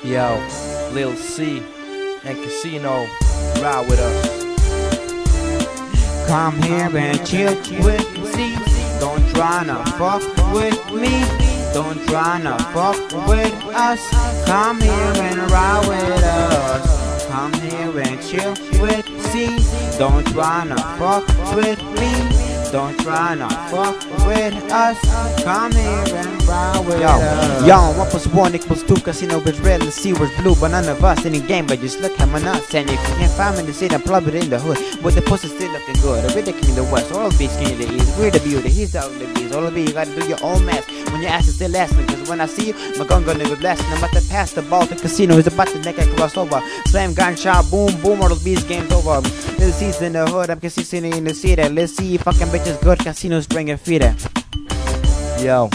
Yo, Lil C and Casino, ride with us. Come here and chill with me. Don't tryna fuck with me. Don't tryna fuck with us. Come here and ride with us. Come here and chill with C. Don't tryna fuck with me. Don't tryna fuck with us. Come here and ride with us. Yo, 1 + 1 = 2. Casino is red, let's see where's blue. But none of us in the game, but just look at my nuts. And if you can't find me in the city, then plug it in the hood. But the pussy still looking good. The rhythm in the west, all the beats skinny the east. We're the beauty, he's out of the beats. All of you gotta do your own math when your ass is still lasting. Cause when I see you, my gun gonna be blasting. I'm about to pass the ball to Casino. He's about to make a crossover. Slam, gunshot, boom, boom. All those beats, game's over. Little C's in the hood, I'm Casino in the city. Let's see if fucking bitches good. Casino's bringing feet. Yo,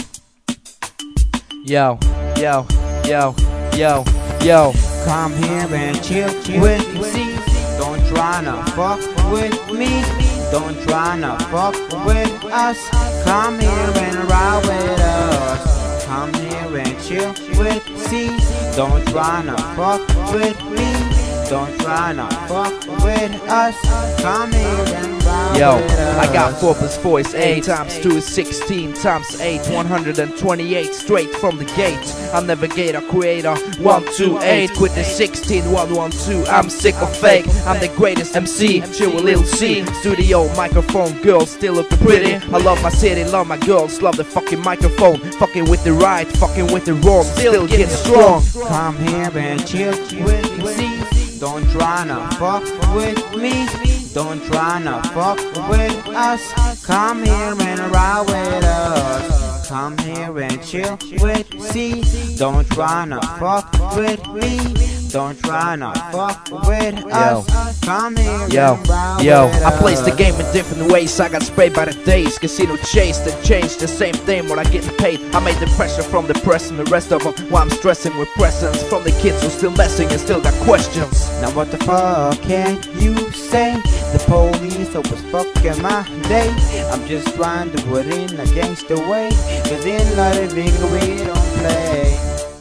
yo, yo, yo, yo, yo. Come here and chill with me. Don't tryna fuck with me. Don't tryna fuck with us. Come here and ride with us. Come here and chill with C. Don't tryna fuck with me. Don't tryna fuck with us. Come here and ride Yo, with us. I got 4 + 4 is 8 times 2 is 16 times 8, 128 straight from the gate. I'm navigator, creator, 128. Quit the 16, 112. I'm sick of fake. I'm the greatest MC. Chill with Lil C. Studio, microphone, girls still looking pretty. I love my city, love my girls, love the fucking microphone. Fucking with the right, fucking with the wrong, still getting strong. Come here and chill with me. Don't tryna fuck with me. Don't tryna fuck with us. Come here and ride with us. Come here and chill with C. Don't tryna fuck with me. Don't tryna fuck with us. Come here and ride with us. I place the game in different ways. I got sprayed by the days. Casino chased and changed the same thing when I getting paid. I made the pressure from the press and the rest of them. While I'm stressing with presents from the kids who still messing and still got questions. Now what the fuck can you say? The police always fucking my day. I'm just trying to put in a gangster way. Cause in living we don't play.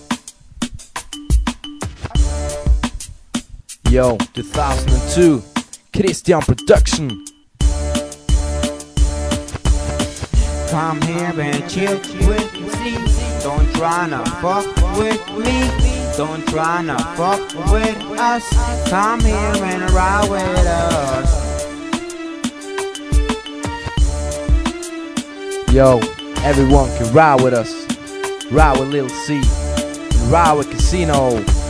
Yo, 2002, Christian Production. Come here and chill with me. Don't tryna fuck with me. Don't tryna fuck with us. Come here and ride with us. Yo, everyone can ride with us. Ride with Lil C. Ride with Casino.